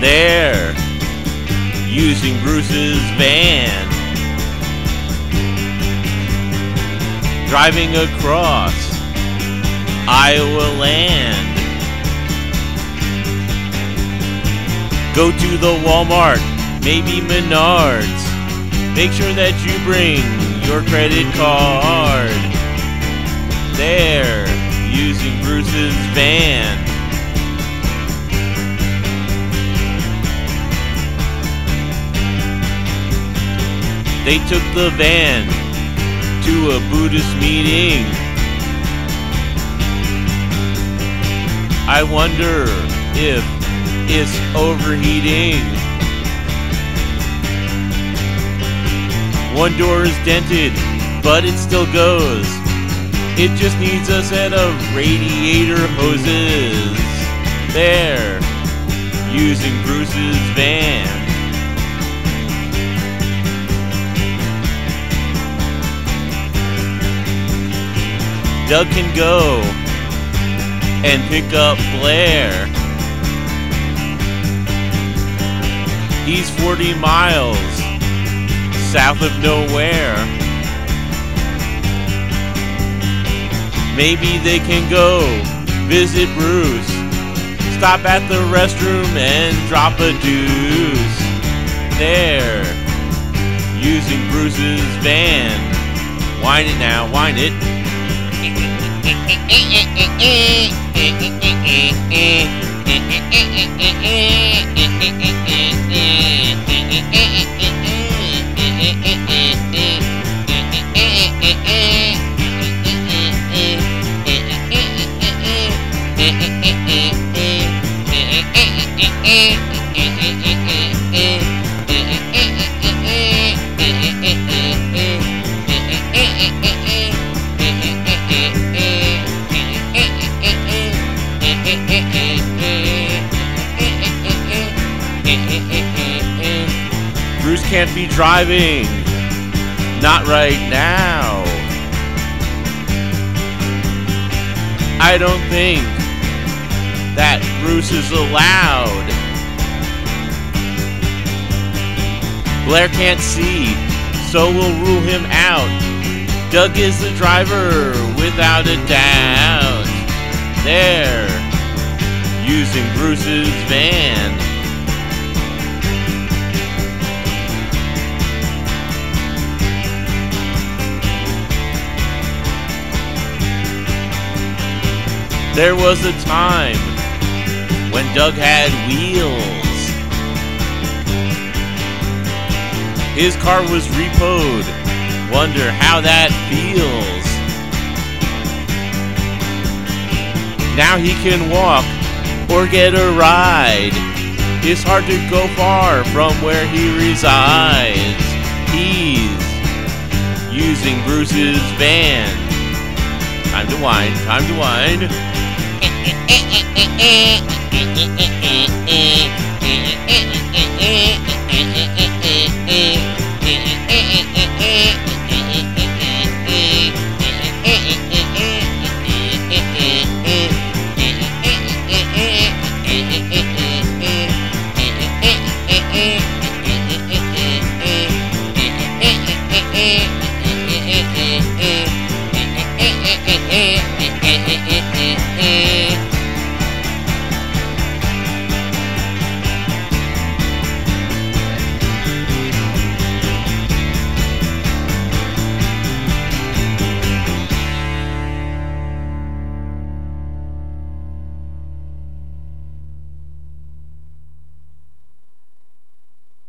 There, using Bruce's van, driving across Iowa land. Go to the Walmart, maybe Menards. Make sure that you bring your credit card. There, using Bruce's van. They took the van to a Buddhist meeting. I wonder if it's overheating. One door is dented, but it still goes. It just needs a set of radiator hoses. There, using Bruce's van. Doug can go and pick up Blair. He's 40 miles south of nowhere. Maybe they can go visit Bruce, stop at the restroom and drop a deuce. There, using Bruce's van. Whine it now, whine it. Bruce can't be driving, not right now. I don't think that Bruce is allowed. Blair can't see, so we'll rule him out. Doug is the driver, without a doubt. There, using Bruce's van. There was a time when Doug had wheels. His car was repoed. Wonder how that feels. Now he can walk or get a ride. It's hard to go far from where he resides. He's using Bruce's van. Time to whine, time to whine.